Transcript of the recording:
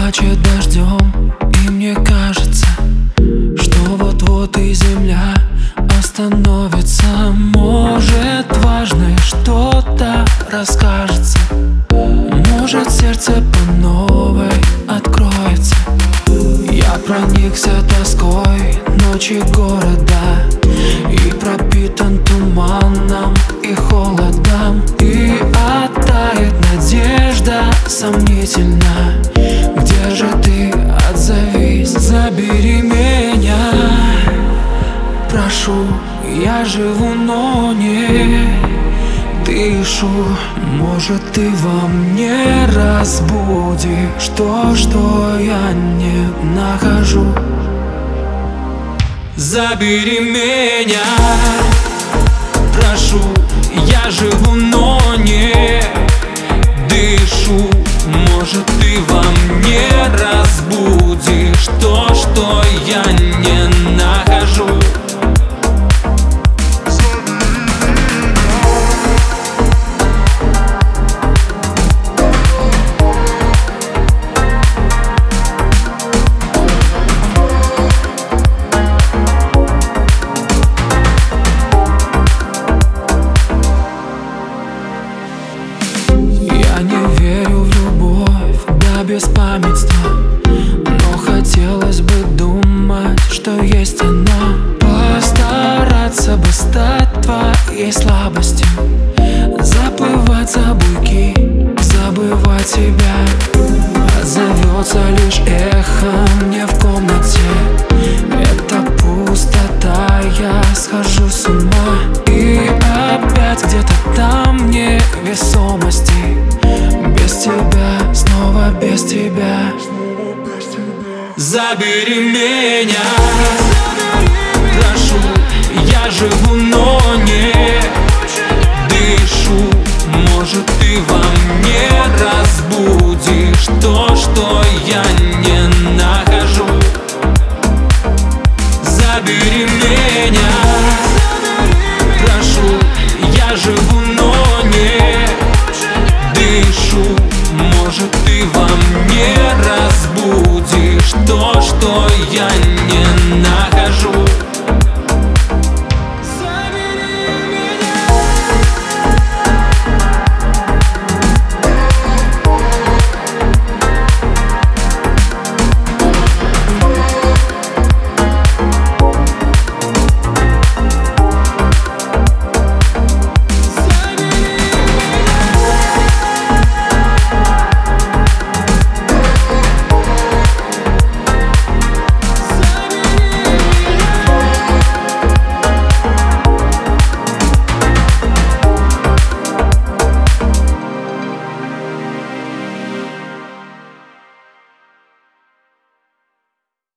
плачет дождем, и мне кажется, что вот-вот и земля остановится. Может, важное что-то расскажется, может, сердце по новой откроется. Я проникся тоской ночи города и пропитан туманом и холодом. И оттает надежда сомнительно. Где же ты, отзовись, забери меня. Прошу, я живу, но не дышу. Может, ты во мне разбудишь то, что я не нахожу. Забери меня, прошу, я живу, но не дышу. Может, ты во мне разбудишь то, что я не нахожу. Я не верю в любовь до беспамятства, но хотелось бы думать, что есть она. Постараться бы стать твоей слабостью, заплывать за буйки, забывать себя. Отзовется лишь эхо мне в комнате. Это пустота, я схожу с ума. И опять где-то там невесомости. Без тебя, снова без тебя. Забери меня.